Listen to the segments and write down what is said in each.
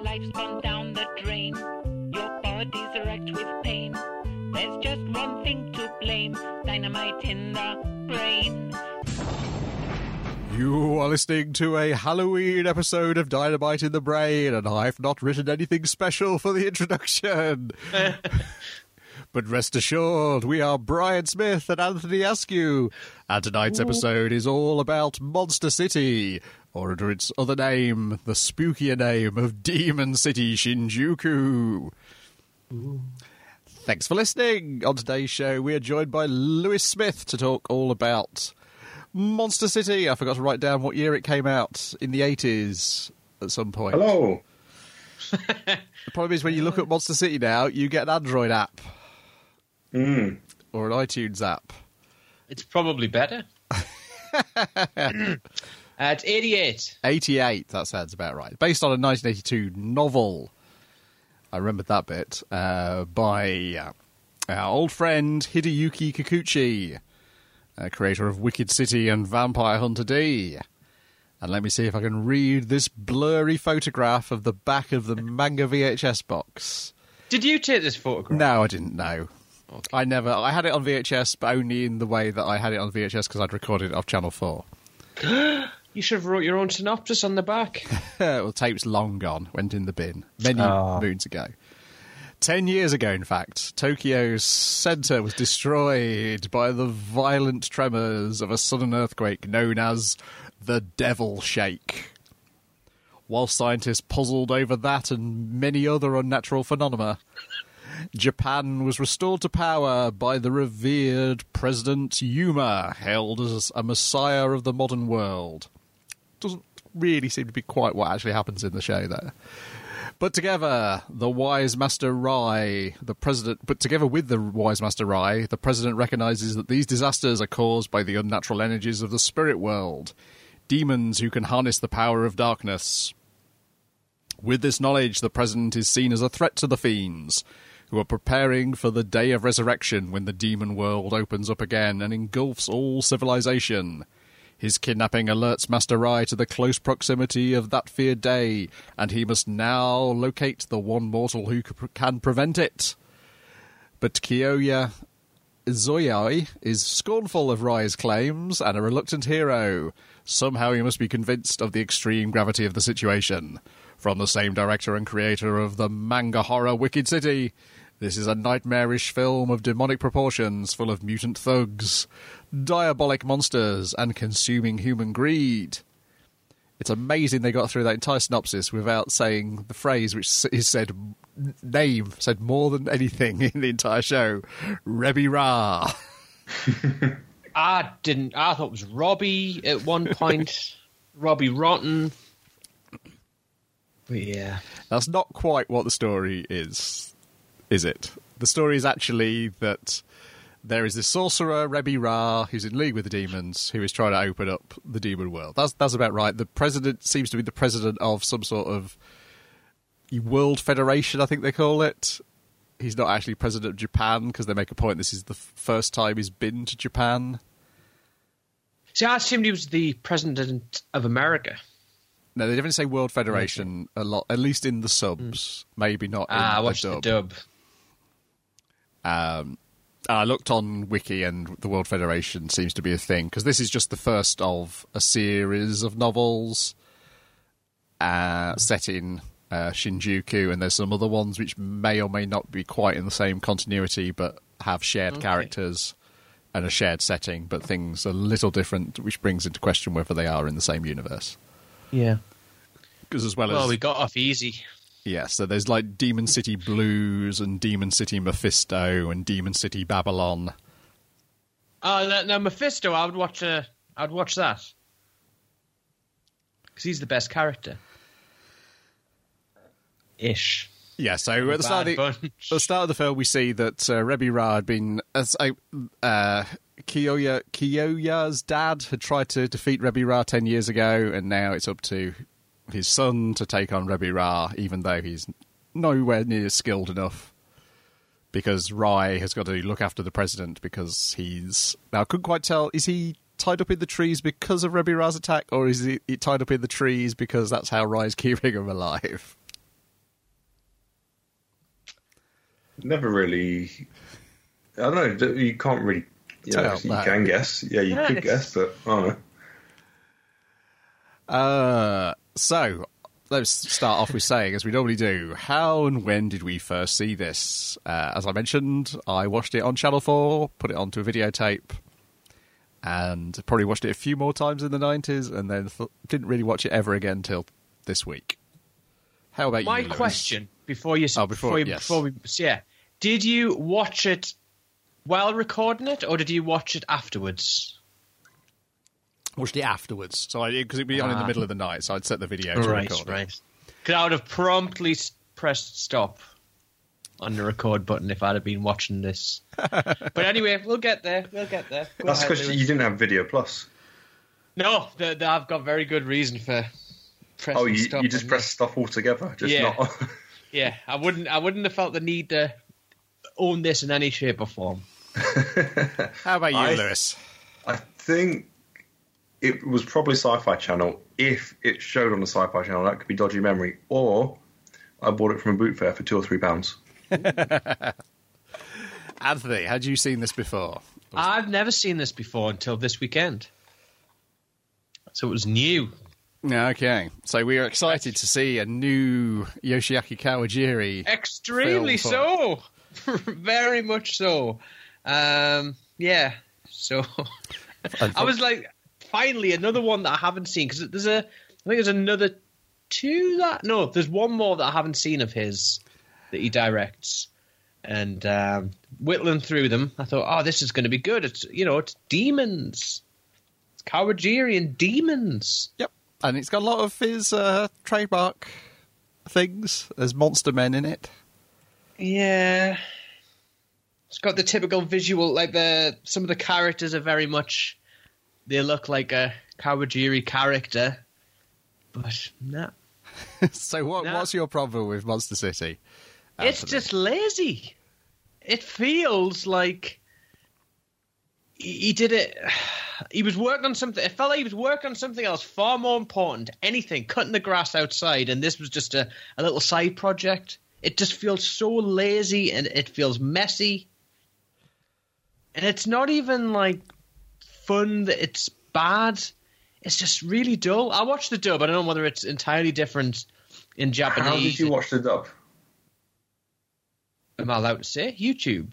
life's gone down the drain. Your body's wrecked with pain. There's just one thing to blame. Dynamite in the brain. You are listening to a Halloween episode of Dynamite in the Brain, and I've not written anything special for the introduction. But rest assured, we are Brian Smith and Anthony Askew, and tonight's episode is all about Monster City, or under its other name, the spookier name of Demon City Shinjuku. Ooh. Thanks for listening. On today's show, we are joined by Lewis Smith to talk all about Monster City. I forgot to write down what year it came out, in the 80s at some point. Hello. The problem is when you look at Monster City now, you get an Android app. Or an iTunes app. It's probably better. It's 88. 88, that sounds about right. Based on a 1982 novel. I remembered that bit. By our old friend Hideyuki Kikuchi, creator of Wicked City and Vampire Hunter D. And let me see if I can read this blurry photograph of the back of the manga VHS box. Did you take this photograph? No, I didn't know. Okay. I had it on VHS, but only in the way that I had it on VHS because I'd recorded it off Channel 4. You should have wrote your own synopsis on the back. Well, tape's long gone. Went in the bin many moons ago. 10 years ago, in fact, Tokyo's centre was destroyed by the violent tremors of a sudden earthquake known as the Devil Shake. While scientists puzzled over that and many other unnatural phenomena, Japan was restored to power by the revered President Yuma, hailed as a messiah of the modern world. Doesn't really seem to be quite what actually happens in the show there. But together with the wise Master Rai, the president recognizes that these disasters are caused by the unnatural energies of the spirit world, demons who can harness the power of darkness. With this knowledge, the president is seen as a threat to the fiends, who are preparing for the day of resurrection when the demon world opens up again and engulfs all civilization. His kidnapping alerts Master Rai to the close proximity of that feared day, and he must now locate the one mortal who can prevent it. But Kiyoya Izoyai is scornful of Rai's claims and a reluctant hero. Somehow he must be convinced of the extreme gravity of the situation. From the same director and creator of the manga horror Wicked City, this is a nightmarish film of demonic proportions, full of mutant thugs, diabolic monsters, and consuming human greed. It's amazing they got through that entire synopsis without saying the phrase which is said more than anything in the entire show. Rebi Ra. I thought it was Robbie at one point. Robbie Rotten. But yeah. That's not quite what the story is it? The story is actually that there is this sorcerer, Rebi Ra, who's in league with the demons, who is trying to open up the demon world. That's about right. The president seems to be the president of some sort of world federation, I think they call it. He's not actually president of Japan, because they make a point this is the first time he's been to Japan. See, I assumed he was the president of America. No, they didn't say World Federation a lot, at least in the subs. Maybe not in I the watched dub. the dub. I looked on Wiki, and the World Federation seems to be a thing, because this is just the first of a series of novels set in Shinjuku, and there's some other ones which may or may not be quite in the same continuity, but have shared characters and a shared setting, but things a little different, which brings into question whether they are in the same universe. Yeah. Because we got off easy. Yeah, so there's like Demon City Blues and Demon City Mephisto and Demon City Babylon. Oh, no, Mephisto, I'd watch that. Because he's the best character. Ish. Yeah, so at the start of the film, we see that Rebi Ra had been... Kiyoya's dad had tried to defeat Rebi Ra 10 years ago, and now it's up to his son to take on Rebi Ra, even though he's nowhere near skilled enough, because Rai has got to look after the president, because he's... Now, I couldn't quite tell, is he tied up in the trees because of Rebi Ra's attack, or is he tied up in the trees because that's how Rai's keeping him alive? never really. I don't know. You can't really. You can guess. Yeah, you could guess, but I don't know. So let's start off with saying, as we normally do, how and when did we first see this? As I mentioned, I watched it on Channel 4, put it onto a videotape, and probably watched it a few more times in the 90s, and then didn't really watch it ever again till this week. How about you, Lewis? My question before you... yes. Did you watch it while recording it, or did you watch it afterwards? Watched it afterwards, so because it'd be on in the middle of the night, so I'd set the video to record. Right. Because I would have promptly pressed stop on the record button if I'd have been watching this. But anyway, we'll get there. That's because you didn't have Video Plus. No, I've got very good reason for pressing stop. You just press stop altogether, not. Yeah, I wouldn't have felt the need to own this in any shape or form. How about you, Lewis? I think it was probably Sci-Fi Channel. If it showed on the Sci-Fi Channel, that could be dodgy memory. Or I bought it from a boot fair for £2 or £3. Anthony, had you seen this before? I've never seen this before until this weekend. So it was new. Okay, so we are excited to see a new Yoshiaki Kawajiri. Extremely so. Very much so. Yeah. So I was like, finally, another one that I haven't seen, because I think there's another two there's one more that I haven't seen of his that he directs. And whittling through them, I thought, this is going to be good. It's demons. It's Kawajiri and demons. Yep. And it's got a lot of his trademark things. There's monster men in it. Yeah. It's got the typical visual, like some of the characters are very much, they look like a Kawajiri character. But no. So what's your problem with Monster City, Anthony? It's just lazy. It feels like he did it. He was working on something. It felt like he was working on something else far more important. Anything, cutting the grass outside, and this was just a little side project. It just feels so lazy, and it feels messy. And it's not even like fun that it's bad. It's just really dull. I watched the dub. I don't know whether it's entirely different in Japanese. How did you watch the dub? Am I allowed to say? YouTube.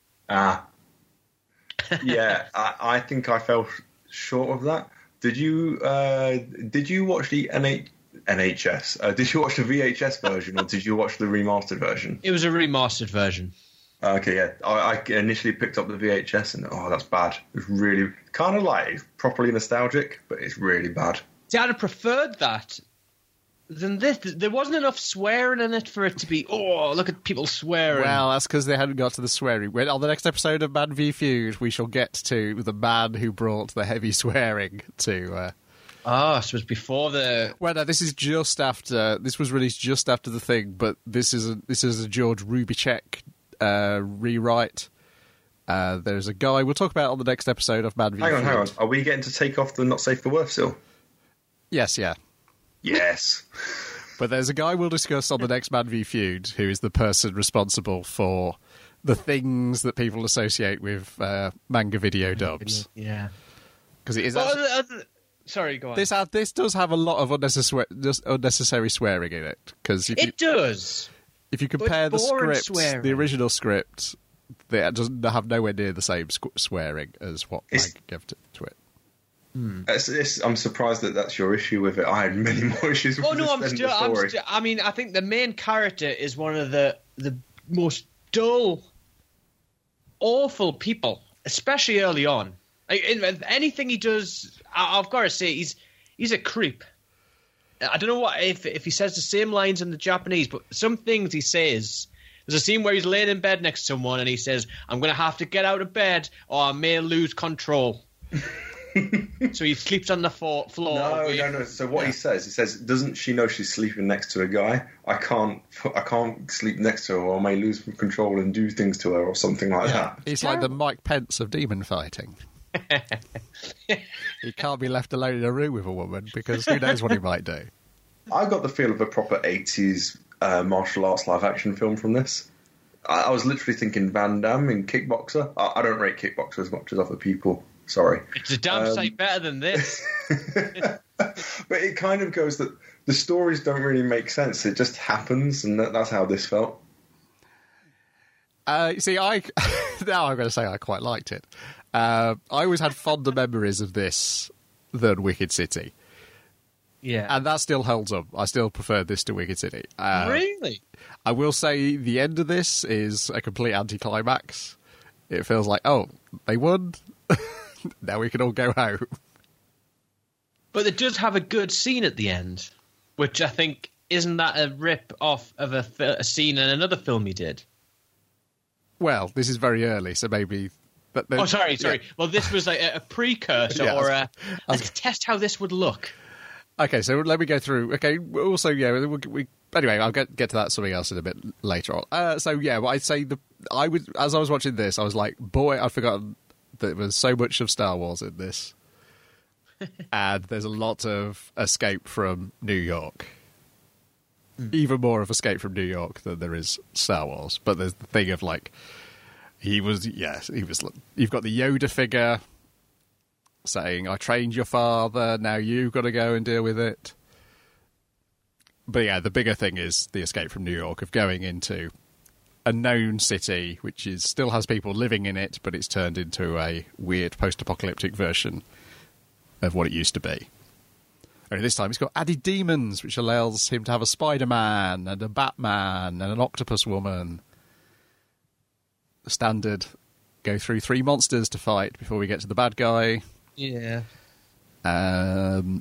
Yeah, I think I fell short of that. Did you watch the NHS? Did you watch the VHS version, or did you watch the remastered version? It was a remastered version. Okay, yeah. I initially picked up the VHS, and that's bad. It's really kind of like properly nostalgic, but it's really bad. See, I'd have preferred that than this. There wasn't enough swearing in it for it to be, look at people swearing. Well, that's because they hadn't got to the swearing. On the next episode of Man v Feud, we shall get to the man who brought the heavy swearing to... so it was before the... Well, no, this is just after... This was released just after the thing, but this is a George Rubicek rewrite. There's a guy we'll talk about on the next episode of Man v Feud. Hang on. Are we getting to take off the not safe for work still? Yes, yeah. Yes. But there's a guy we'll discuss on the next Man v Feud who is the person responsible for the things that people associate with manga video dubs. Yeah. Because it is... Sorry, go on. This does have a lot of unnecessary swearing in it. It does. If you compare the script, the original script, they doesn't have nowhere near the same swearing as what manga gave to it. I'm surprised that that's your issue with it. I had many more issues with story. I mean, I think the main character is one of the most dull, awful people, especially early on. Anything he does, I've got to say, he's a creep. I don't know if he says the same lines in the Japanese, but some things he says. There's a scene where he's laying in bed next to someone and he says, "I'm going to have to get out of bed or I may lose control." So he sleeps on the floor. No. So what he says, doesn't she know she's sleeping next to a guy? I can't sleep next to her or I may lose control and do things to her or something like that. He's like the Mike Pence of demon fighting. He can't be left alone in a room with a woman because who knows what he might do. I got the feel of a proper 80s martial arts live action film from this. I was literally thinking Van Damme in Kickboxer. I don't rate Kickboxer as much as other people. Sorry. It's a damn sight better than this. But it kind of goes that the stories don't really make sense. It just happens, and that's how this felt. See, now I'm going to say I quite liked it. I always had fonder memories of this than Wicked City. Yeah. And that still holds up. I still prefer this to Wicked City. Really? I will say the end of this is a complete anticlimax. It feels like, oh, they won. Now we can all go home. But it does have a good scene at the end, which I think, isn't that a rip-off of a scene in another film he did? Well, this is very early, so maybe... sorry. Yeah. Well, this was like a precursor or let's test how this would look. Okay, so let me go through. Okay, also, anyway, I'll get to that something else in a bit later on. I'd say as I was watching this, I was like, boy, I'd forgotten that there was so much of Star Wars in this. And there's a lot of escape from New York. Even more of escape from New York than there is Star Wars. But there's the thing of like, you've got the Yoda figure saying, I trained your father, now you've got to go and deal with it. But yeah, the bigger thing is the escape from New York, of going into a known city, which still has people living in it, but it's turned into a weird post-apocalyptic version of what it used to be. Only this time it's got added demons, which allows him to have a Spider-Man and a Batman and an Octopus Woman. The standard, go through 3 monsters to fight before we get to the bad guy. Yeah. And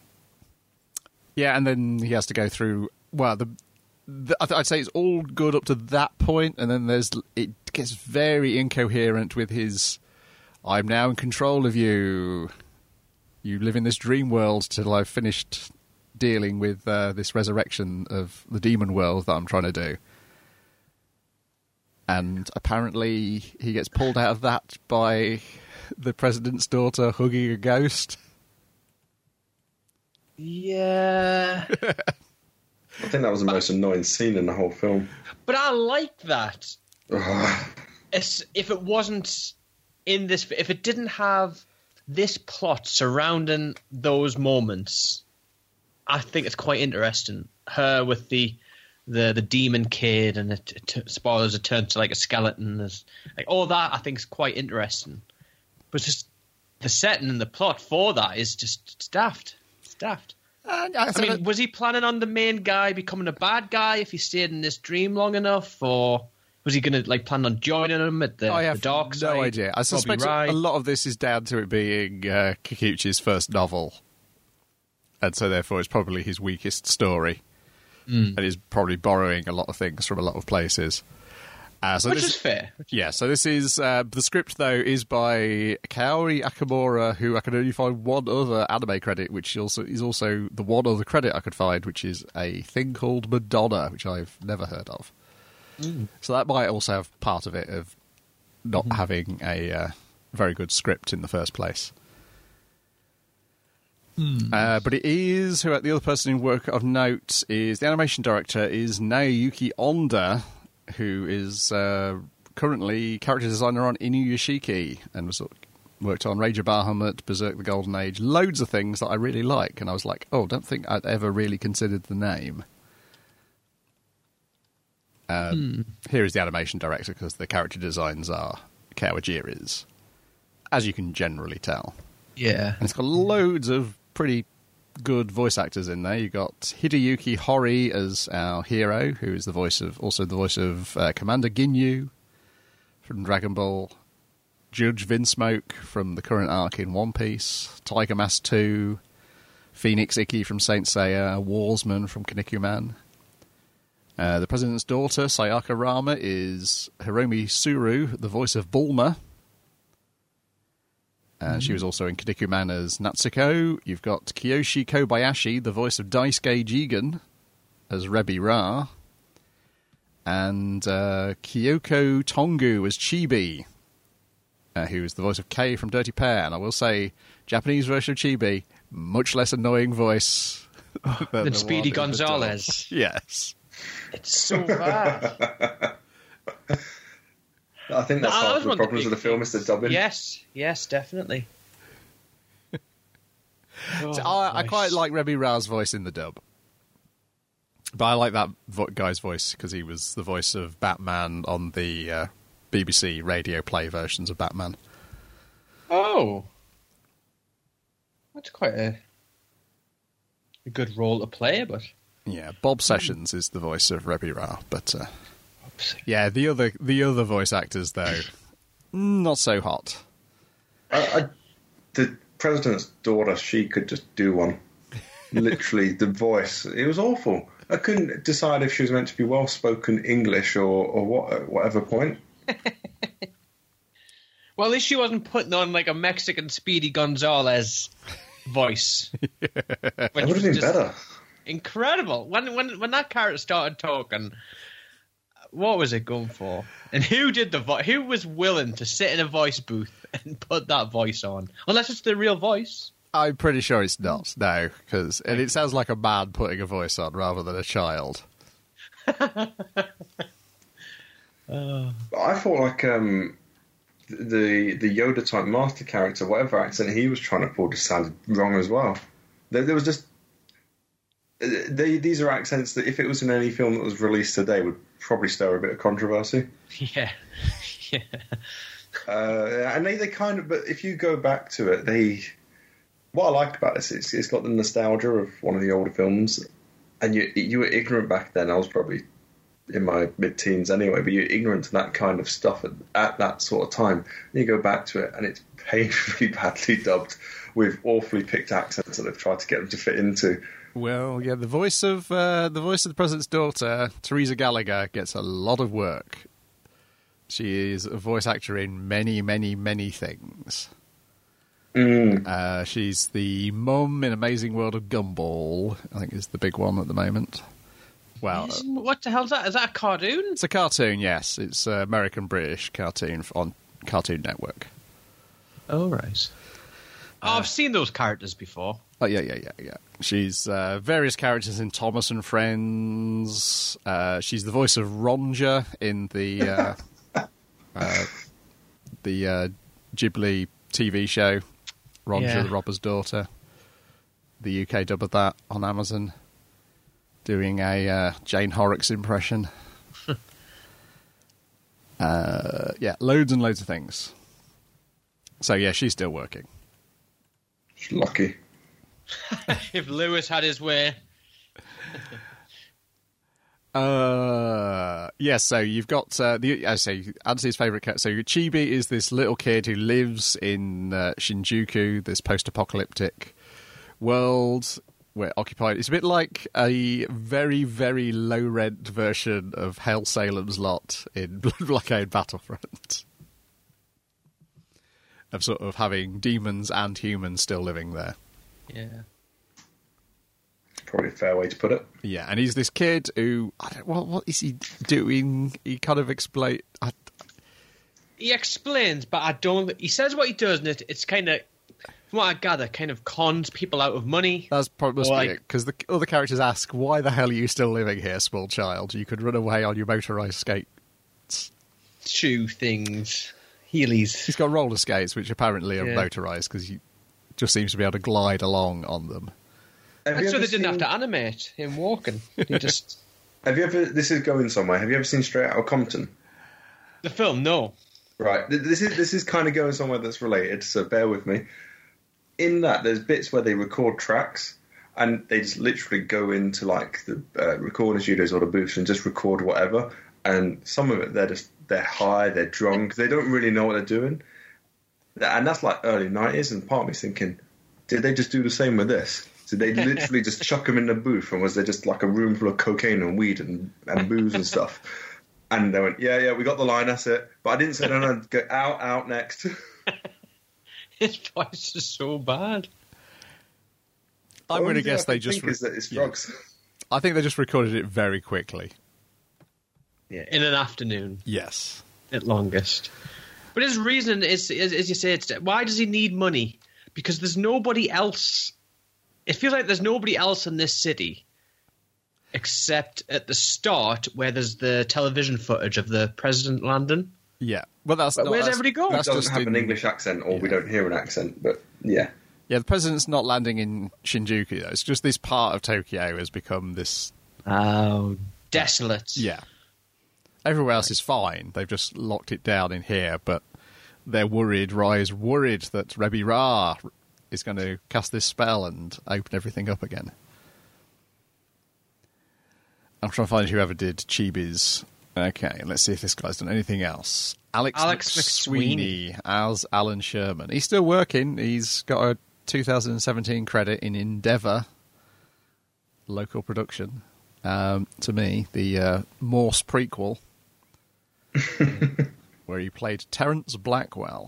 then he has to go through... Well, I'd say it's all good up to that point, and then it gets very incoherent with his, I'm now in control of you. You live in this dream world till I've finished dealing with this resurrection of the demon world that I'm trying to do. And apparently he gets pulled out of that by the president's daughter hugging a ghost. Yeah. I think that was the most annoying scene in the whole film. But I like that. If it wasn't in this... If it didn't have this plot surrounding those moments, I think it's quite interesting. Her with the demon kid, and spoilers, it turns to like a skeleton. Like all that, I think is quite interesting. But just the setting and the plot for that is just daft. It's daft. Was he planning on the main guy becoming a bad guy if he stayed in this dream long enough, or was he going to plan on joining him at the dark side? No idea. I suspect a lot of this is down to it being Kikuchi's first novel, and so therefore it's probably his weakest story, and he's probably borrowing a lot of things from a lot of places. Which is fair. Yeah, so this is... the script, though, is by Kaori Akamura, who I can only find one other anime credit, which is also the one other credit I could find, which is a thing called Madonna, which I've never heard of. So that might also have part of it, of not having a very good script in the first place. But it is... the other person in work of note is... The animation director is Naoyuki Onda, who is currently character designer on Inuyashiki and worked on Ranger Bahamut, Berserk the Golden Age, loads of things that I really like. And I was like, don't think I'd ever really considered the name. Here is the animation director, because the character designs are Kawajiri's, as you can generally tell. Yeah. And it's got loads of pretty good voice actors in there. You got Hideyuki Hori as our hero, who is the voice of Commander Ginyu from Dragon Ball, Judge Vinsmoke from the current arc in One Piece, Tiger Mask 2, Phoenix Ikki from Saint Seiya, Warsman from Kinnikuman. The President's daughter, Sayaka Rama, is Hiromi Suru, the voice of Bulma. She was also in Kinnikuman as Natsuko. You've got Kiyoshi Kobayashi, the voice of Daisuke Jigen, as Rebi Ra. And Kyoko Tongu as Chibi, who is the voice of Kei from Dirty Pair. And I will say, Japanese version of Chibi, much less annoying voice than Speedy Gonzales. Yes. It's so bad. I think that's that part was of the one of the problems of the big film is the dubbing. Yes, definitely. So I quite like Remy Ra's voice in the dub. But I like that guy's voice because he was the voice of Batman on the BBC radio play versions of Batman. Oh. That's quite a good role to play, but... Yeah, Bob Sessions is the voice of Remy Ra, but yeah, the other voice actors though, not so hot. The president's daughter, she could just do one. Literally, the voice, it was awful. I couldn't decide if she was meant to be well-spoken English or what, whatever point. Well, at least she wasn't putting on like a Mexican Speedy Gonzalez voice. That would have been better. Incredible. When that character started talking, what was it going for? And who did the voice? Who was willing to sit in a voice booth and put that voice on? Unless it's the real voice. I'm pretty sure it's not, no, and it sounds like a man putting a voice on rather than a child. I thought like the Yoda type master character, whatever accent he was trying to pull, just sounded wrong as well. There was just these are accents that if it was in any film that was released today would probably stir a bit of controversy. Yeah. And they kind of, but if you go back to it, what I like about this is it's got the nostalgia of one of the older films, and you were ignorant back then. I was probably in my mid-teens anyway, but you're ignorant to that kind of stuff at that sort of time. And you go back to it, and it's painfully badly dubbed with awfully picked accents that they've tried to get them to fit into. Well, yeah, the voice of the president's daughter, Teresa Gallagher, gets a lot of work. She is a voice actor in many, many, many things. She's the mum in Amazing World of Gumball, I think is the big one at the moment. Well, what the hell is that? Is that a cartoon? It's a cartoon, yes. It's an American-British cartoon on Cartoon Network. Oh, right. I've seen those characters before. Oh, yeah. She's various characters in Thomas and Friends. She's the voice of Ronja in the Ghibli TV show, Ronja the Robber's Daughter. The UK dub of that on Amazon, doing a Jane Horrocks impression. Loads and loads of things. So, yeah, she's still working. She's lucky. If Lewis had his way. So you've got Anthony's favourite cat. So Chibi is this little kid who lives in Shinjuku, this post-apocalyptic world where occupied. It's a bit like a very, very low-rent version of Hell Salem's Lot in Blockade Battlefront. Of sort of having demons and humans still living there. Yeah. Probably a fair way to put it. Yeah, and he's this kid who, what is he doing? He kind of explains. He explains, but I don't. He says what he does, and it's kind of, from what I gather, kind of cons people out of money. That's probably must be it, because the other characters ask, "Why the hell are you still living here, small child? You could run away on your motorised skates." Shoe things, Heelys. He's got roller skates, which apparently are motorised because he just seems to be able to glide along on them. That's so they didn't have to animate him walking. He just. Have you ever? This is going somewhere. Have you ever seen Straight Outta Compton? The film, no. Right. This is kind of going somewhere that's related. So bear with me. In that, there's bits where they record tracks, and they just literally go into like the recording studios or the booths and just record whatever. And some of it, they're high, they're drunk, they don't really know what they're doing. And that's like early 90s. And part of me's thinking, did they just do the same with this? Did they literally just chuck them in the booth, and was there just like a room full of cocaine and weed and booze and stuff? And they went, yeah, we got the line, that's it. But I didn't say, no, go out next. His voice is so bad. I'm going to guess they just... is that it's drugs. I think they just recorded it very quickly. Yeah, in an afternoon. Yes. At longest. But his reason is, as you say, why does he need money? Because there's nobody else. It feels like there's nobody else in this city except at the start where there's the television footage of the president landing. Yeah. Well, where's everybody going? He doesn't have an English accent, or we don't hear an accent, but yeah. Yeah, the president's not landing in Shinjuku, though. It's just this part of Tokyo has become this... Oh, desolate. Yeah. Everywhere else is fine. They've just locked it down in here, but they're worried. Rai's worried that Rebbe Ra is going to cast this spell and open everything up again. I'm trying to find whoever did Chibi's. Okay, let's see if this guy's done anything else. Alex McSweeney as Alan Sherman. He's still working. He's got a 2017 credit in Endeavour, local production. To me, the Morse prequel, where he played Terence Blackwell.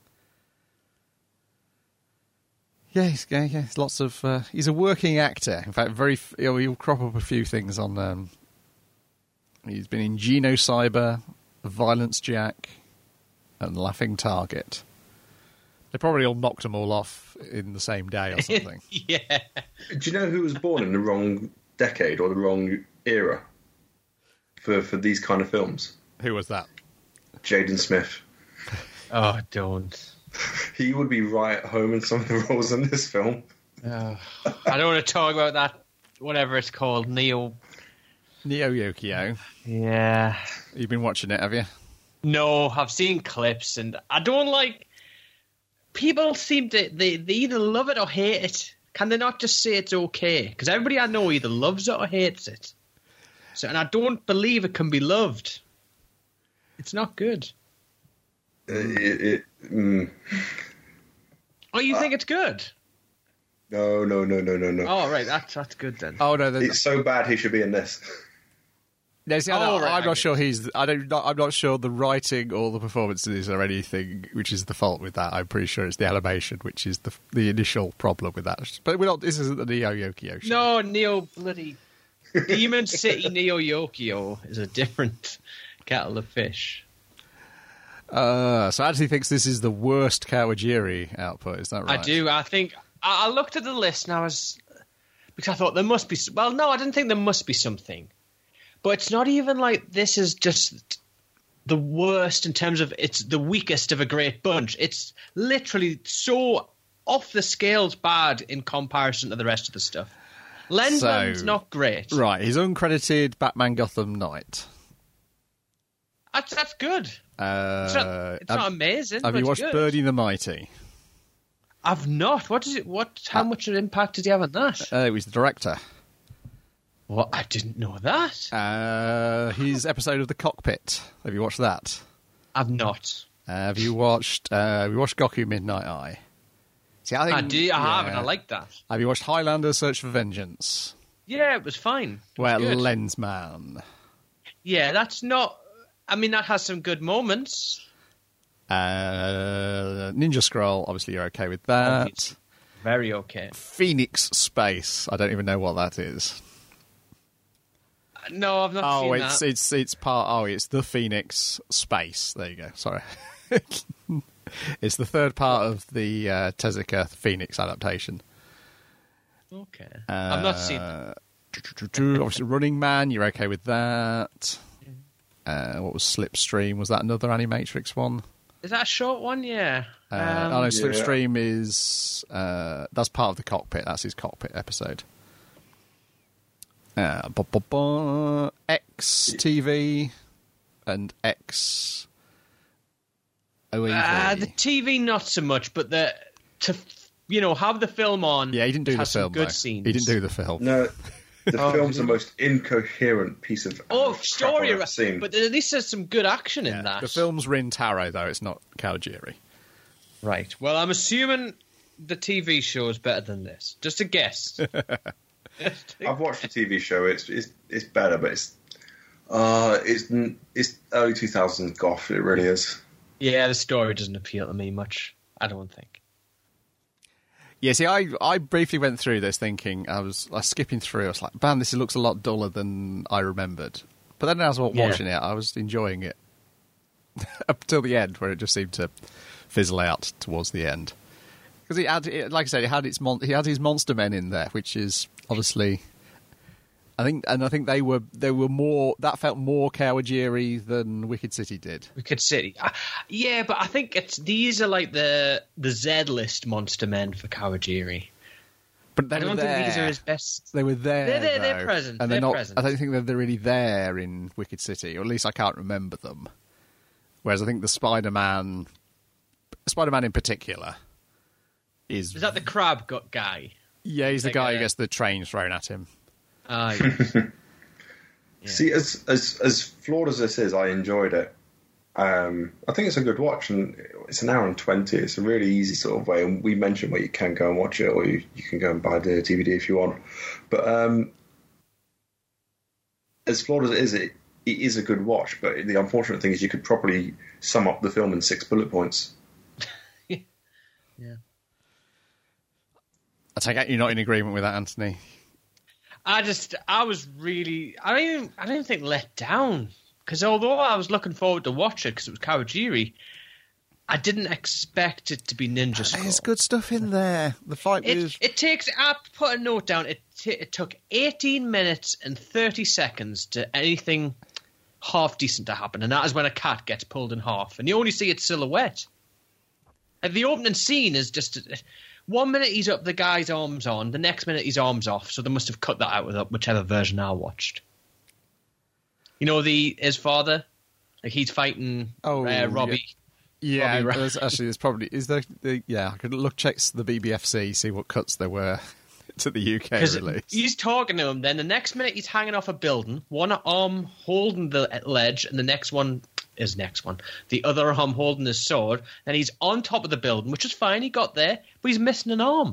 Yeah, he's lots of. He's a working actor. In fact, he'll crop up a few things on. He's been in Genocyber, Violence Jack, and Laughing Target. They probably all knocked them all off in the same day or something. Yeah. Do you know who was born in the wrong decade or the wrong era for these kind of films? Who was that? Jaden Smith. Oh, don't. He would be right at home in some of the roles in this film. I don't want to talk about that, whatever it's called, Neo Yokio. Yeah. You've been watching it, have you? No, I've seen clips, and I don't like... People seem to... They either love it or hate it. Can they not just say it's okay? Because everybody I know either loves it or hates it. So, and I don't believe it can be loved. It's not good. Oh, you think it's good? No. Oh, right, that's good then. Oh no, it's so bad he should be in this. No, see, I'm not sure I'm not sure the writing or the performances or anything which is the fault with that. I'm pretty sure it's the animation which is the initial problem with that. But we're not. This isn't the Neo Yokio show. No, Neo bloody Demon City Neo Yokio is a different kettle of fish. So Anthony thinks this is the worst Kawajiri output. Is that right? I do. I think I looked at the list and because I thought there must be. Well, no, I didn't think there must be something. But it's not even like this is just the worst in terms of it's the weakest of a great bunch. It's literally so off the scales bad in comparison to the rest of the stuff. Lensman's not great. Right, he's uncredited Batman Gotham Knight. That's good. It's not amazing. Have you watched good. Birdie the Mighty? I've not. How much of an impact did he have on that? It was the director. Well, I didn't know that. His episode of The Cockpit. Have you watched that? I've not. Have you watched Goku Midnight Eye? See, I haven't. I like that. Have you watched Highlander Search for Vengeance? Yeah, it was fine. Lensman. Yeah, that's not... I mean, that has some good moments. Ninja Scroll, obviously you're okay with that. Obviously. Very okay. Phoenix Space. I don't even know what that is. No, I've not seen that. It's part... Oh, it's the Phoenix Space. There you go. Sorry. It's the third part of the Tezuka Phoenix adaptation. Okay. I've not seen that. Obviously, Running Man, you're okay with that. What was Slipstream? Was that another Animatrix one? Is that a short one? Yeah. Slipstream is... that's part of The Cockpit. That's his Cockpit episode. X TV and X OAV. The TV not so much, but to have the film on. Yeah, he didn't do the film. Good scenes. He didn't do the film. No, the film's the most incoherent piece of story. I've seen. But at least there's some good action in that. The film's Rin Taro, though. It's not Kawajiri. Right. Well, I'm assuming the TV show is better than this. Just a guess. I've watched the TV show. It's better, but it's early 2000s goth. It really is. Yeah, the story doesn't appeal to me much. I don't think. Yeah, see, I briefly went through this thinking I was skipping through. I was like, man, this looks a lot duller than I remembered. But then as I was watching it, I was enjoying it up till the end, where it just seemed to fizzle out towards the end. Because he had his Monster Men in there, which is obviously I think they were more. That felt more Kawajiri than Wicked City did. Wicked City, yeah, but I think these are like the Z list monster men for Kawajiri. But I don't think these are his best. They were there. They're present. And they're not. present. I don't think they're really there in Wicked City, or at least I can't remember them. Whereas I think the Spider-Man in particular, is that the crab guy? Yeah, he's the guy who gets the train thrown at him. Yes. Yeah. See, as flawed as this is, I enjoyed it. I think it's a good watch, and it's an hour and 20. It's a really easy sort of way, and we mentioned where you can go and watch it, or you can go and buy the DVD if you want. But as flawed as it is a good watch, but the unfortunate thing is you could probably sum up the film in 6 bullet points. Yeah. I take it you're not in agreement with that, Anthony. I don't even think let down, because although I was looking forward to watch it because it was Kawajiri, I didn't expect it to be Ninja Scroll. There's good stuff in there. The fight with... I put a note down. It took 18 minutes and 30 seconds to anything half decent to happen, and that is when a cat gets pulled in half, and you only see its silhouette. And the opening scene is just... 1 minute he's up the guy's arms on, the next minute his arms off, so they must have cut that out with whichever version I watched. You know, his father? Like, he's fighting Robbie. Yeah, Robbie there's probably... I could check the BBFC, see what cuts there were to the UK release. He's talking to him, then the next minute he's hanging off a building, one arm holding the ledge, and the other arm holding his sword, and he's on top of the building, which is fine, he got there, but he's missing an arm.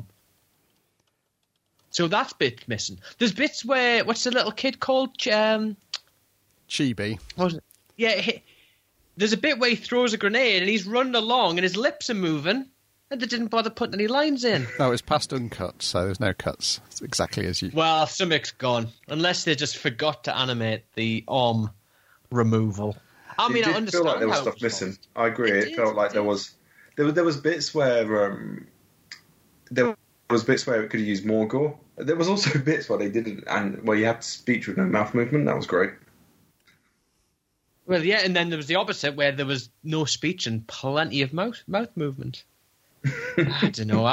So that's bit missing. There's bits where, what's the little kid called? Chibi. What was it? Yeah, there's a bit where he throws a grenade, and he's running along, and his lips are moving, and they didn't bother putting any lines in. No, it's past uncut, so there's no cuts. It's exactly as you... Well, something's gone, unless they just forgot to animate the arm removal. I mean, I understand. Feel like there was stuff missing. I agree. It felt like there was bits where there was bits where it could have used more gore. There was also bits where they didn't, and where you had speech with no mouth movement. That was great. Well, yeah, and then there was the opposite where there was no speech and plenty of mouth movement. I don't know.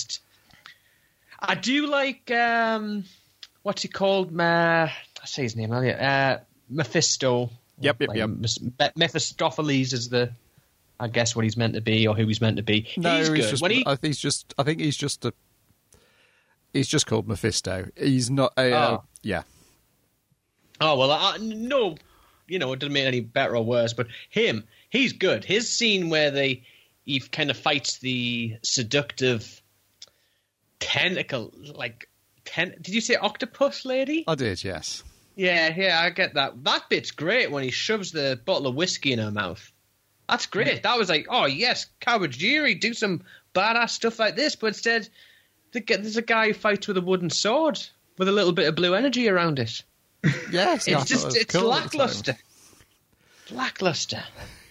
I do like what's he called? I say his name earlier. Mephisto. Yep. Mephistopheles is I guess what he's meant to be, or who he's meant to be. No, he's good. I think he's just called Mephisto. He's not yeah. Oh, well, no, it doesn't make it any better or worse, but he's good. His scene where he kind of fights the seductive tentacle, did you say octopus lady? I did, yes. Yeah, I get that. That bit's great when he shoves the bottle of whiskey in her mouth. That's great. That was like, oh, yes, Kawajiri, do some badass stuff like this. But instead, there's a guy who fights with a wooden sword with a little bit of blue energy around it. Yes. It's cool lackluster. Lackluster.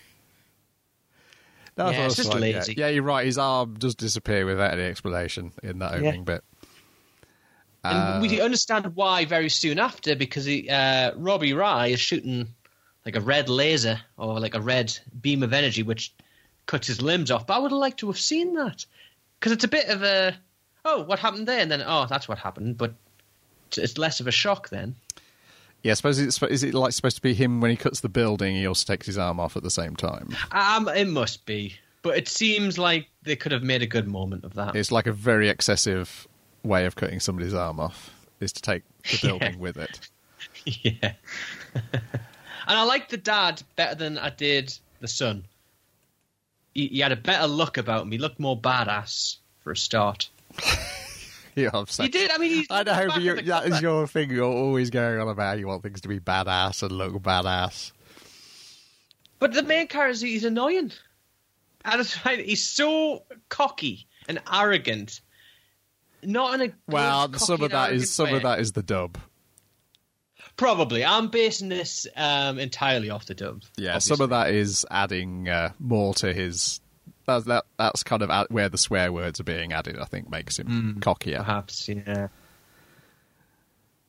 It's just lazy. Yeah, you're right. His arm does disappear without any explanation in that opening bit. And we understand why very soon after, because Robbie Rye is shooting like a red laser or like a red beam of energy which cuts his limbs off. But I would have liked to have seen that, because it's a bit of a, what happened there? And then, that's what happened. But it's less of a shock then. Yeah, I suppose is it like supposed to be him when he cuts the building, he also takes his arm off at the same time? It must be. But it seems like they could have made a good moment of that. It's like a very excessive way of cutting somebody's arm off, is to take the building with it. Yeah. And I like the dad better than I did the son. He had a better look about him. He looked more badass for a start. You're upset. He did. I mean, I know, but that is your thing. You're always going on about you want things to be badass and look badass. But the main character, he's annoying. And it's right, he's so cocky and arrogant. Not in a good, some of that is the dub. Probably. I'm basing this entirely off the dub. Yeah, obviously. Some of that is adding more to his. That's kind of where the swear words are being added. I think makes him cockier. Perhaps, yeah.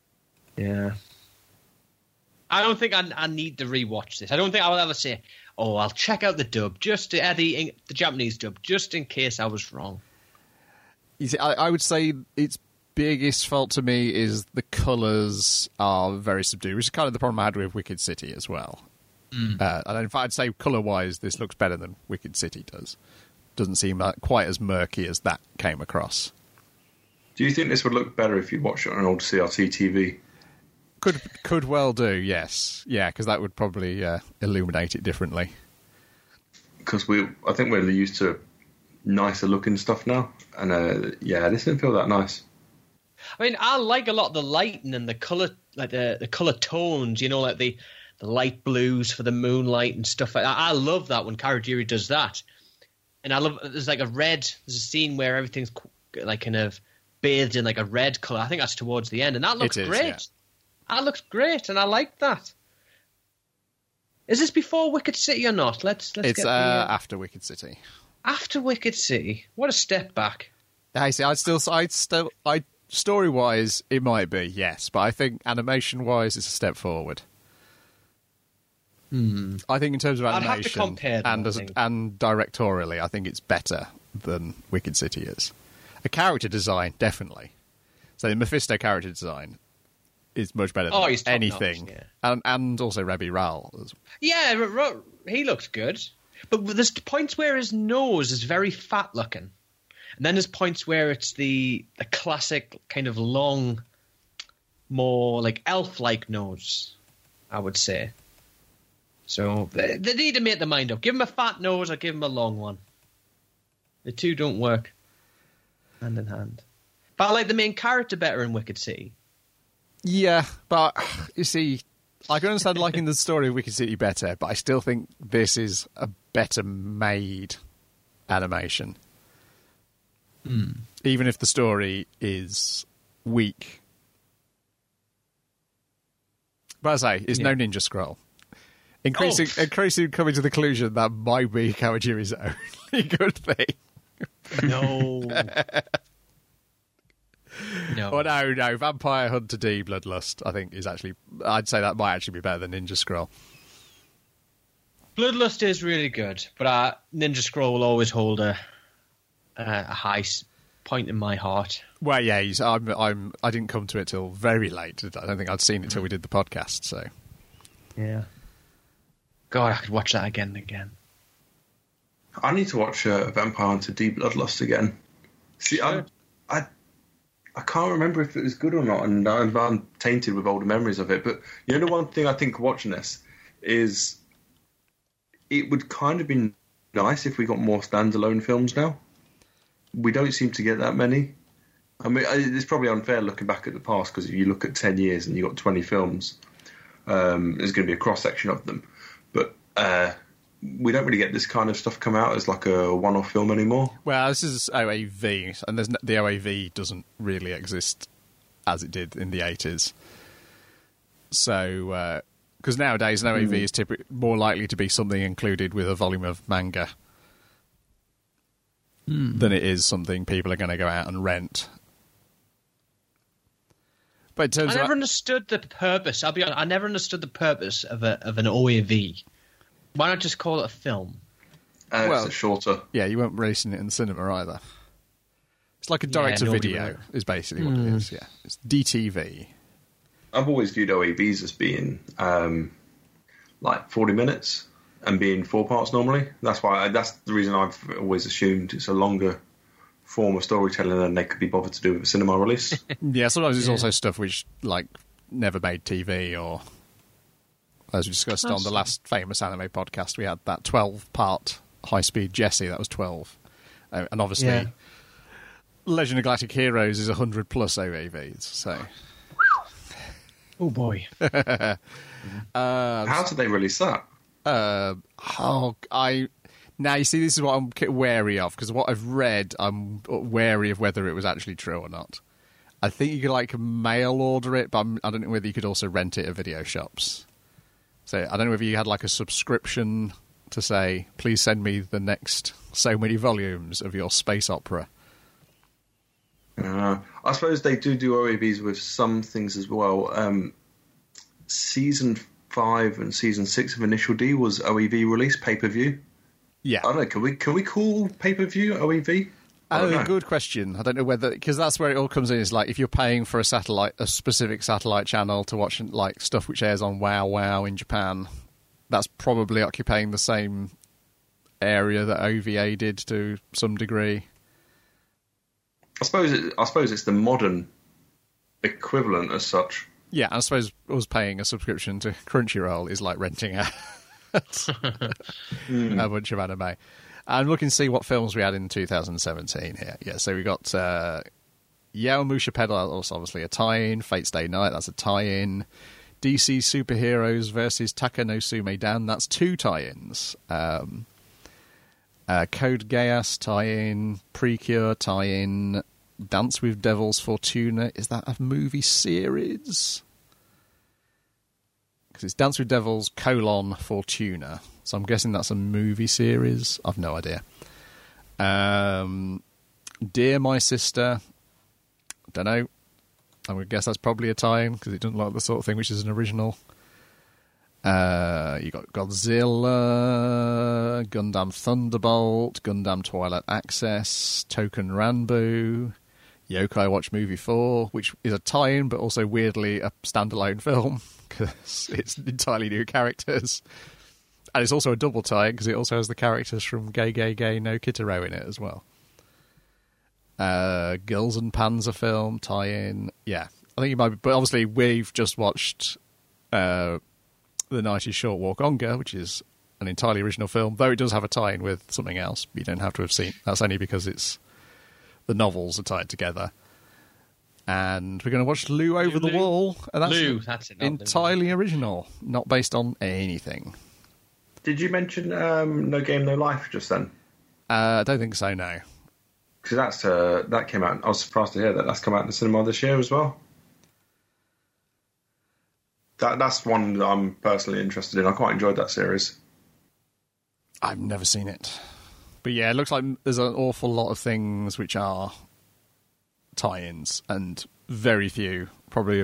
Yeah. I don't think I need to rewatch this. I don't think I will ever say, "Oh, I'll check out the dub just to the Japanese dub, just in case I was wrong." You see, I would say its biggest fault to me is the colours are very subdued, which is kind of the problem I had with Wicked City as well. And if I'd say colour-wise, this looks better than Wicked City does. Doesn't seem quite as murky as that came across. Do you think this would look better if you watched it on an old CRT TV? Could well do, yes. Yeah, because that would probably illuminate it differently. Because I think we're used to nicer looking stuff now. And this didn't feel that nice. I mean, I like a lot of the lighting and the colour, like the colour tones, like the light blues for the moonlight and stuff like that. I love that when Kawajiri does that. And I love, there's a scene where everything's like kind of bathed in like a red colour. I think that's towards the end. And that looks great. Yeah. That looks great, and I like that. Is this before Wicked City or not? Let's it's get after Wicked City. After Wicked City? What a step back. I see. I'd still story-wise, it might be, yes, but I think animation-wise, it's a step forward. I think in terms of animation I'd have to compare them, and directorially, I think it's better than Wicked City is. A character design, definitely. So the Mephisto character design is much better than anything. Notch, yeah. And also Rebbe Ral. Yeah, he looks good. But there's points where his nose is very fat looking. And then there's points where it's the classic kind of long, more like elf-like nose, I would say. So they need to make their mind up. Give him a fat nose or give him a long one. The two don't work hand in hand. But I like the main character better in Wicked City. Yeah, but you see, I can understand liking the story of Wicked City better, but I still think this is a better made animation. Even if the story is weak. But as I say, it's no Ninja Scroll. Increasingly coming to the conclusion that might be Kawajiri's only good thing. No. No. Oh, no. Vampire Hunter D Bloodlust, I think, is actually... I'd say that might actually be better than Ninja Scroll. Bloodlust is really good, but Ninja Scroll will always hold a high point in my heart. Well, yeah, I didn't come to it till very late. I don't think I'd seen it till we did the podcast, so... Yeah. God, I could watch that again and again. I need to watch Vampire Hunter D Bloodlust again. See, sure. I can't remember if it was good or not, and I'm tainted with older memories of it. But the one thing I think watching this is it would kind of be nice if we got more standalone films now. We don't seem to get that many. I mean, it's probably unfair looking back at the past, because if you look at 10 years and you've got 20 films, there's going to be a cross-section of them. But we don't really get this kind of stuff come out as like a one-off film anymore. Well, this is OAV, and the OAV doesn't really exist as it did in the 80s. So, because nowadays an OAV is typically more likely to be something included with a volume of manga than it is something people are going to go out and rent. But in terms I never understood the purpose. I'll be honest, I never understood the purpose of an OAV. Why not just call it a film? It's shorter. Yeah, you weren't releasing it in the cinema either. It's like a direct-to-video is basically what it is, yeah. It's DTV. I've always viewed OAVs as being like 40 minutes and being 4 parts normally. That's the reason I've always assumed it's a longer form of storytelling than they could be bothered to do with a cinema release. Yeah, sometimes it's also stuff which like never made TV, or as we discussed on the last famous anime podcast, we had that 12-part high-speed Jessie. That was 12. And obviously, Legend of Galactic Heroes is 100 plus OAVs, so... Oh, boy. How did they release that? Now, you see, this is what I'm wary of, because what I've read, I'm wary of whether it was actually true or not. I think you could, mail order it, but I don't know whether you could also rent it at video shops. So I don't know whether you had, a subscription to say, please send me the next so many volumes of your space opera. I suppose they do OAVs with some things as well. Season 5 and Season 6 of Initial D was OEV release, pay-per-view. Yeah. I don't know, can we call pay-per-view OEV? Good question. I don't know whether, because that's where it all comes in. Is like if you're paying for a specific satellite channel to watch like stuff which airs on WoW in Japan, that's probably occupying the same area that OVA did to some degree. I suppose it's the modern equivalent as such. Yeah, I suppose us paying a subscription to Crunchyroll is like renting a bunch of anime. I'm looking to see what films we had in 2017 here. Yeah, so we got Yaomusha Pedal, that's obviously a tie-in. Fate's Day Night, that's a tie-in. DC Superheroes versus Takanosume Dan, that's 2 tie-ins. Code Geass tie-in. Precure tie-in. Dance with Devil's Fortuna, is that a movie series? Because it's Dance with Devils, Fortuna. So I'm guessing that's a movie series. I've no idea. Dear My Sister. Don't know. I would guess that's probably a tie-in because it doesn't look like the sort of thing which is an original. You got Godzilla, Gundam Thunderbolt, Gundam Twilight Access, Token Ranbu, Yokai Watch Movie 4, which is a tie-in but also weirdly a standalone film because it's entirely new characters. And it's also a double tie-in because it also has the characters from Gay Gay Gay No Kitaro in it as well. Girls and Panzer film tie-in. Yeah, I think you might be. But obviously, we've just watched The Night is Short Walk Onga, which is an entirely original film, though it does have a tie-in with something else. You don't have to have seen. That's only because it's the novels are tied together. And we're going to watch Lou Over the Wall, and that's entirely original, not based on anything. Did you mention No Game No Life just then? I don't think so. No. Because that came out. I was surprised to hear that's come out in the cinema this year as well. That's one that I'm personally interested in. I quite enjoyed that series. I've never seen it. But yeah, it looks like there's an awful lot of things which are tie-ins, and very few. Probably,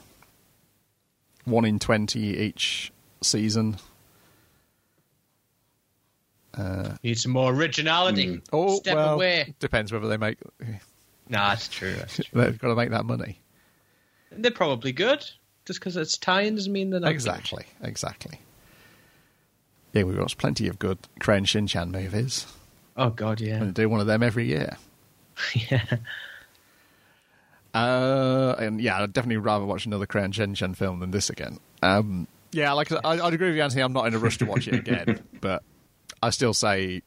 1 in 20 each season. Need some more originality. Step away. Depends whether they make... Nah, that's true. They've got to make that money. They're probably good. Just because it's tie-in doesn't mean they're not Exactly. Yeah, we've got plenty of good Crayon Shin-chan movies. Oh, God, yeah. And do one of them every year. Yeah. And yeah, I'd definitely rather watch another Crayon Shin-chan film than this again. Yeah, like I'd agree with you, Anthony. I'm not in a rush to watch it again, but I still say,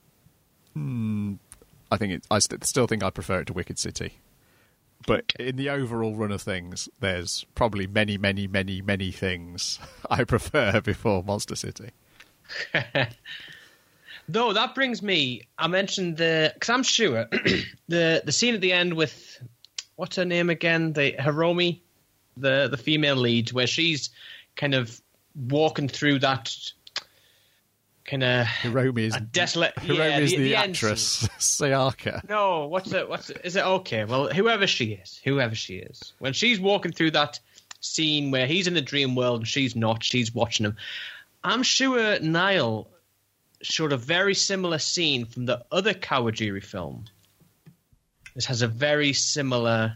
I still think I prefer it to Wicked City. But in the overall run of things, there's probably many, many, many, many things I prefer before Monster City. Though that brings me, I mentioned because I'm sure the scene at the end with what's her name again, the Hiromi, the female lead, where she's kind of walking through that kind of Hiromi is desolate. Hiromi is the actress Sayaka. No, what's it? Is it okay? Well, whoever she is, when she's walking through that scene where he's in the dream world and she's not, she's watching him. I'm sure Niall showed a very similar scene from the other Kawajiri film. This has a very similar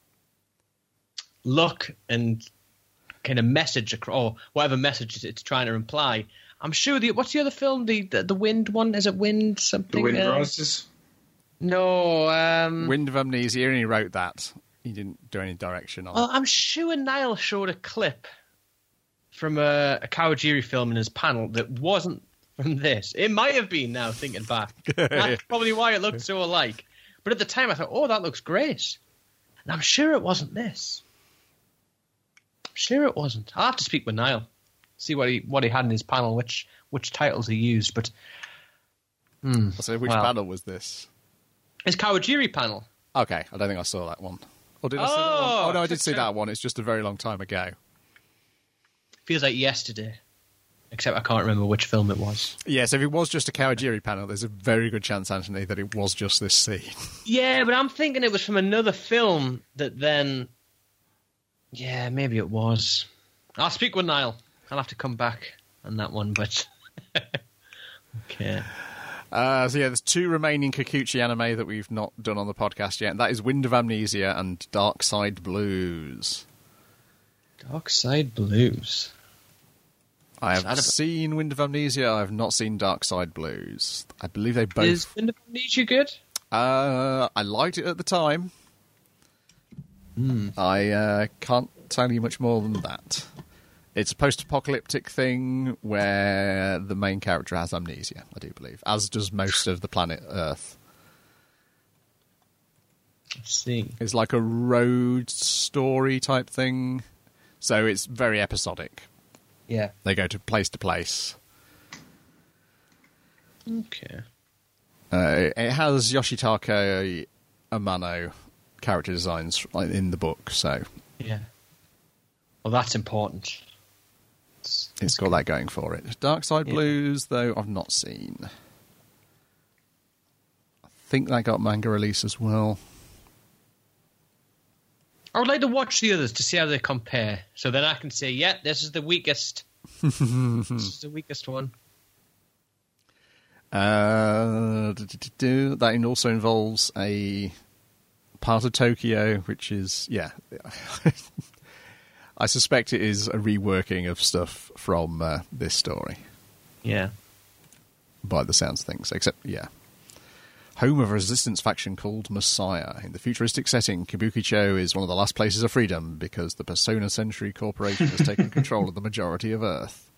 look and kind of message, or whatever message it's trying to imply. I'm sure what's the other film? The Wind one? Is it Wind something? The Wind Rises? No. Wind of Amnesia, and he wrote that. He didn't do any direction on it. Well, I'm sure Niall showed a clip from a Kawajiri film in his panel that wasn't from this. It might have been now, thinking back. That's probably why it looked so alike. But at the time I thought, oh, that looks great. And I'm sure it wasn't this. I'm sure it wasn't. I'll have to speak with Niall. See what he had in his panel, which titles he used. But so which panel was this? His Kawajiri panel. Okay, I don't think I saw that one. Or did I see that one? Oh no, I did see that one. It's just a very long time ago. Feels like yesterday. Except I can't remember which film it was. Yes, if it was just a Kawajiri panel, there's a very good chance, Anthony, that it was just this scene. Yeah, but I'm thinking it was from another film that then... Yeah, maybe it was. I'll speak with Niall. I'll have to come back on that one, but... Okay. There's 2 remaining Kikuchi anime that we've not done on the podcast yet, and that is Wind of Amnesia and Dark Side Blues. Dark Side Blues. I have seen Wind of Amnesia. I have not seen Dark Side Blues. I believe they both... Is Wind of Amnesia good? I liked it at the time. I can't tell you much more than that. It's a post-apocalyptic thing where the main character has amnesia, I do believe, as does most of the planet Earth. I see. It's like a road story type thing, so it's very episodic. Yeah. They go to place. Okay. It has Yoshitaka Amano character designs in the book, so... Yeah. Well, that's important. It's got that going for it. Dark Side Blues, though, I've not seen. I think that got manga release as well. I would like to watch the others to see how they compare. So then I can say, yeah, this is the weakest. This is the weakest one. That also involves a part of Tokyo, which is, yeah... I suspect it is a reworking of stuff from this story. Yeah. By the sounds of things. Except, yeah. Home of a resistance faction called Messiah. In the futuristic setting, Kabukicho is one of the last places of freedom because the Persona Century Corporation has taken control of the majority of Earth.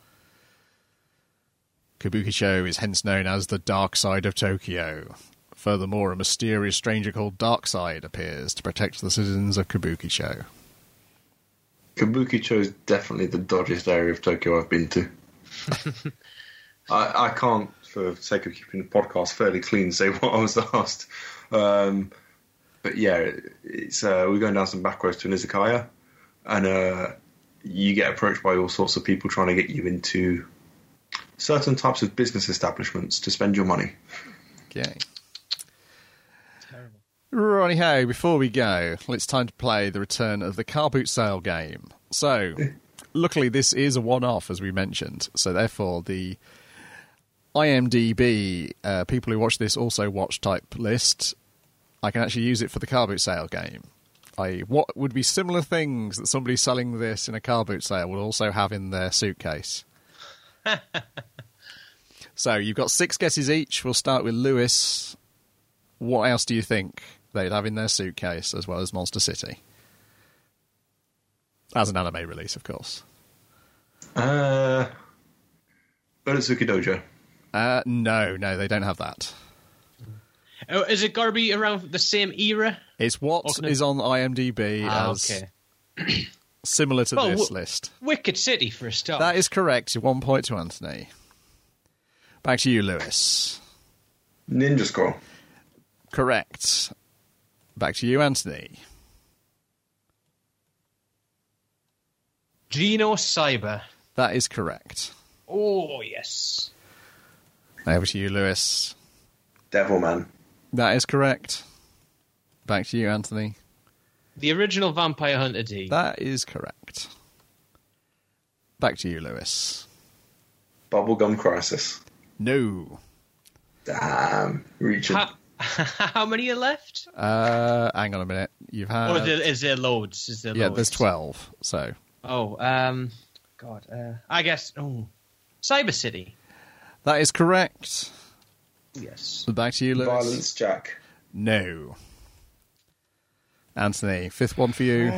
Kabukicho is hence known as the Dark Side of Tokyo. Furthermore, a mysterious stranger called Darkseid appears to protect the citizens of Kabukicho. Kabukicho is definitely the dodgiest area of Tokyo I've been to. I can't, for the sake of keeping the podcast fairly clean, say what I was asked. But yeah, it's we're going down some back roads to an izakaya, and you get approached by all sorts of people trying to get you into certain types of business establishments to spend your money. Okay. Righty-ho, before we go, it's time to play the return of the car boot sale game. So, luckily this is a one-off, as we mentioned, so therefore the IMDb people who watch this also watch type list, I can actually use it for the car boot sale game. What would be similar things that somebody selling this in a car boot sale would also have in their suitcase? So, you've got 6 guesses each. We'll start with Lewis. What else do you think they'd have in their suitcase, as well as Monster City? As an anime release, of course. Urotsuki Dojo. No, they don't have that. Oh, is it got to be around the same era? It's what is on IMDb as similar to this list. Wicked City, for a start. That is correct. 1 point to Anthony. Back to you, Lewis. Ninja Scroll. Correct. Back to you, Anthony. Geno Cyber. That is correct. Oh, yes. Over to you, Lewis. Devilman. That is correct. Back to you, Anthony. The original Vampire Hunter D. That is correct. Back to you, Lewis. Bubblegum Crisis. No. Damn. Richard. How many are left? Hang on a minute. You've had... Or is there loads? There's 12, so... Oh, God. I guess... Oh, Cyber City. That is correct. Yes. Back to you, Lewis. Violence Jack. No. Anthony, 5th one for you.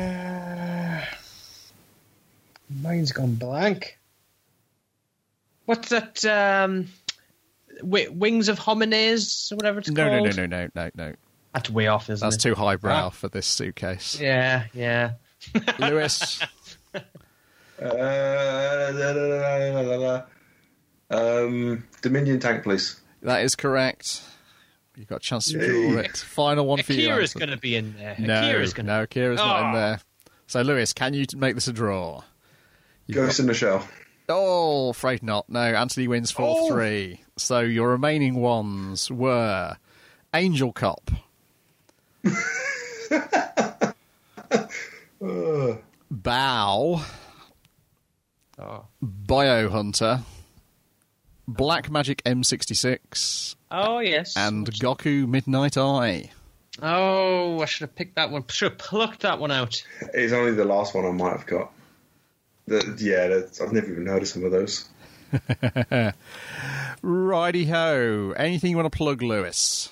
Mine's gone blank. What's that... Wings of Homines, or whatever it's called? No. That's way off, isn't it? That's too highbrow for this suitcase. Yeah. Lewis? Dominion Tank Police. That is correct. You've got a chance to draw it. Final one for you. Akira's going to be in there. Akira's not in there. So, Lewis, can you make this a draw? Ghost in the Shell. Oh, afraid not. No, Anthony wins 4-3. So your remaining ones were Angel Cop, Bow, Biohunter, Black Magic M66, Oh, yes. and Goku Midnight Eye. Oh, I should have picked that one. Should have plucked that one out. It's only the last one I might have got. I've never even heard of some of those. Righty-ho. Anything you want to plug, Lewis?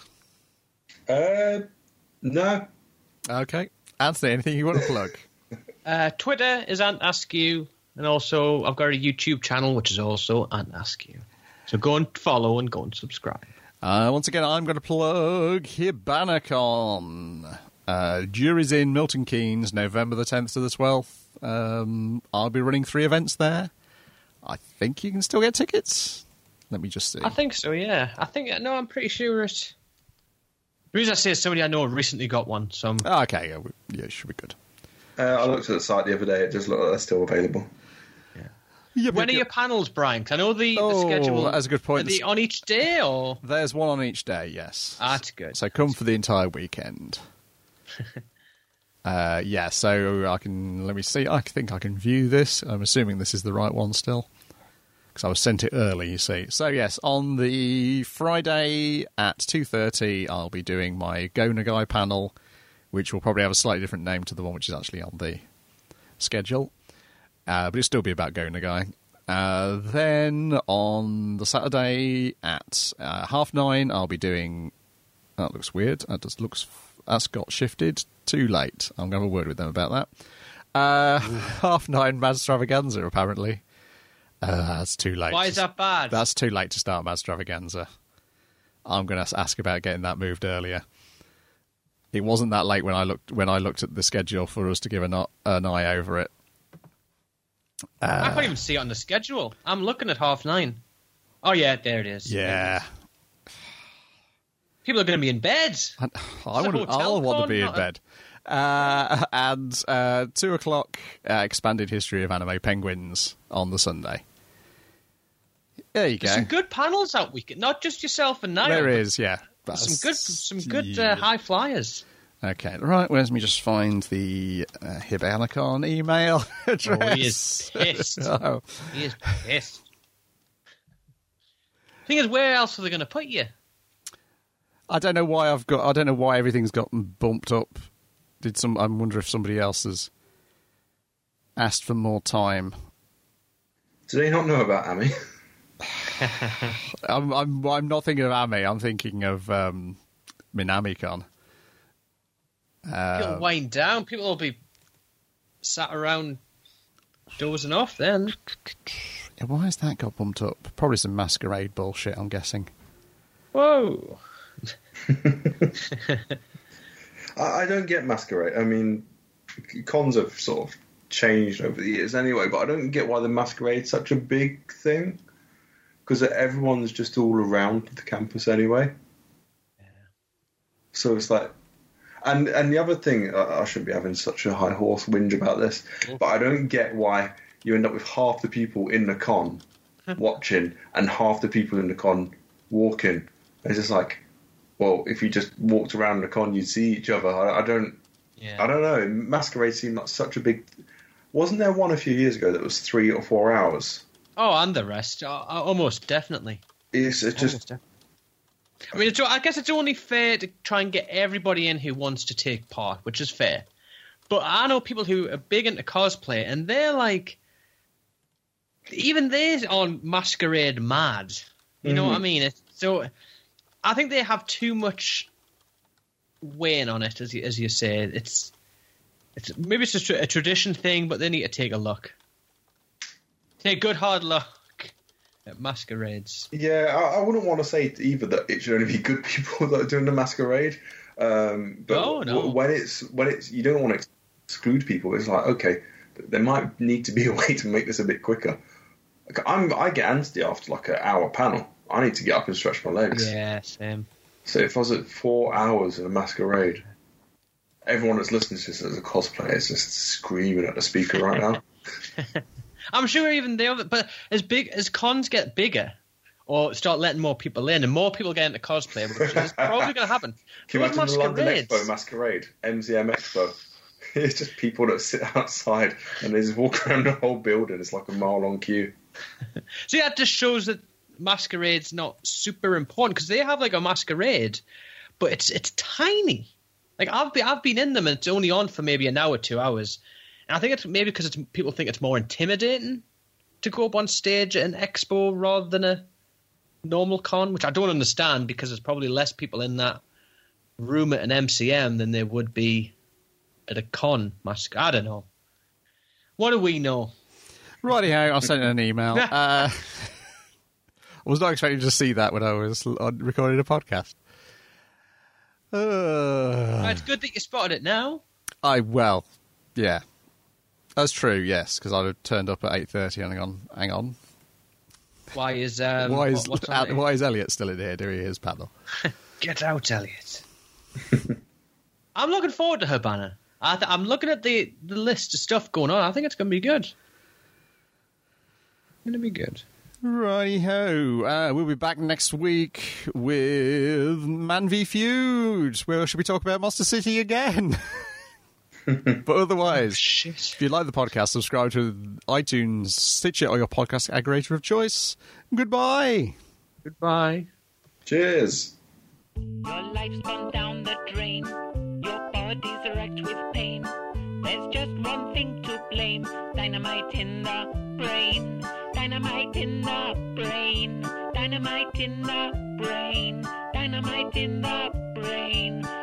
No. Okay. Anthony, anything you want to plug? Twitter is @AskYou, and also I've got a YouTube channel which is also @AskYou. So go and follow and go and subscribe. Once again, I'm going to plug Hibanacon. Jury's in Milton Keynes, November the 10th to the 12th. I'll be running 3 events there. I think you can still get tickets. Let me just see. I think so, yeah. I'm pretty sure it. The reason I say is somebody I know recently got one, so Okay, yeah, it should be good. I looked at the site the other day. It just looked like they're still available. Yeah, when are your panels, Brian? 'Cause I know the schedule. That's a good point. Are they on each day, or? There's one on each day, yes. That's good. So come for the entire weekend. So I can, let me see, I think I can view this. I'm assuming this is the right one still, because I was sent it early, you see. So yes, on the Friday at 2:30, I'll be doing my Go Nagai panel, which will probably have a slightly different name to the one which is actually on the schedule. But it'll still be about Go Nagai. Then on the Saturday at 9:30, I'll be doing... That looks weird. That's got shifted. Too late. I'm going to have a word with them about that. 9:30 Madstravaganza, apparently. That's too late. Why is that bad? That's too late to start Madstravaganza. I'm going to ask about getting that moved earlier. It wasn't that late when I looked at the schedule for us to give an eye over it. I can't even see it on the schedule. I'm looking at 9:30. Oh yeah, there it is. Yeah. People are going to be in bed. I'll want to be in bed. And 2:00, Expanded History of Anime Penguins on the Sunday. There you go. There's some good panels that weekend, not just yourself and Niall. There is, yeah. Some good high flyers. Okay, right. Let me just find the Hibanacon email address. Oh, he is pissed. Oh. He is pissed. Thing is, where else are they going to put you? I don't know why everything's gotten bumped up. I wonder if somebody else has asked for more time. Do they not know about Ami? I'm not thinking of Ami. I'm thinking of Minamicon. People wind down. People will be sat around dozing off then. Why has that got bumped up? Probably some masquerade bullshit, I'm guessing. Whoa. I don't get masquerade. I mean, cons have sort of changed over the years anyway, but I don't get why the masquerade's such a big thing. Because everyone's just all around the campus anyway. Yeah. So it's like... And the other thing, I shouldn't be having such a high horse whinge about this, but I don't get why you end up with half the people in the con watching and half the people in the con walking. It's just like, well, if you just walked around the con, you'd see each other. I don't know. Masquerade seemed like such a big... Wasn't there one a few years ago that was 3 or 4 hours? Oh, and the rest. Almost definitely. It's just... I mean, I guess it's only fair to try and get everybody in who wants to take part, which is fair. But I know people who are big into cosplay, and they're like... Even they're on masquerade mad. You know what I mean? So I think they have too much weighing on it, as you say. It's maybe it's just a tradition thing, but they need to take a look. Take a good hard look at masquerades. Yeah, I wouldn't want to say either that it should only be good people that are doing the masquerade. But no. when it's you don't want to exclude people. It's like, okay, there might need to be a way to make this a bit quicker. I get antsy after like an hour panel. I need to get up and stretch my legs. Yeah, same. So if I was at 4 hours in a masquerade, everyone that's listening to this as a cosplayer is just screaming at the speaker right now. I'm sure even the other, but as cons get bigger, or start letting more people in, and more people get into cosplay, which is probably going to happen. Can you imagine the London Expo masquerade, MZM Expo? It's just people that sit outside and they just walk around the whole building. It's like a mile-long queue. So yeah, it just shows that masquerade's not super important, because they have like a masquerade, but it's tiny. Like I've been in them, and it's only on for maybe an hour, 2 hours, and I think it's maybe because people think it's more intimidating to go up on stage at an expo rather than a normal con, which I don't understand, because there's probably less people in that room at an MCM than there would be at a con mask. I don't know. What do we know? Righty-ho, I sent an email. I was not expecting to see that when I was recording a podcast. It's good that you spotted it now. Well, yeah. That's true, yes, because I'd have turned up at 8:30 and gone, hang on. Why is Elliot still in here doing his panel? Get out, Elliot. I'm looking forward to her banner. I'm looking at the list of stuff going on. I think it's going to be good. Going to be good. Righty-ho. We'll be back next week with Man v Feud. Where should we talk about Monster City again? But otherwise, if you like the podcast, subscribe to iTunes, Stitcher, or your podcast aggregator of choice. Goodbye. Goodbye. Cheers. Your life's gone down the drain. Your body's wrecked with pain. There's just one thing to blame. Dynamite in the brain. Dynamite in the brain. Dynamite in the brain. Dynamite in the brain.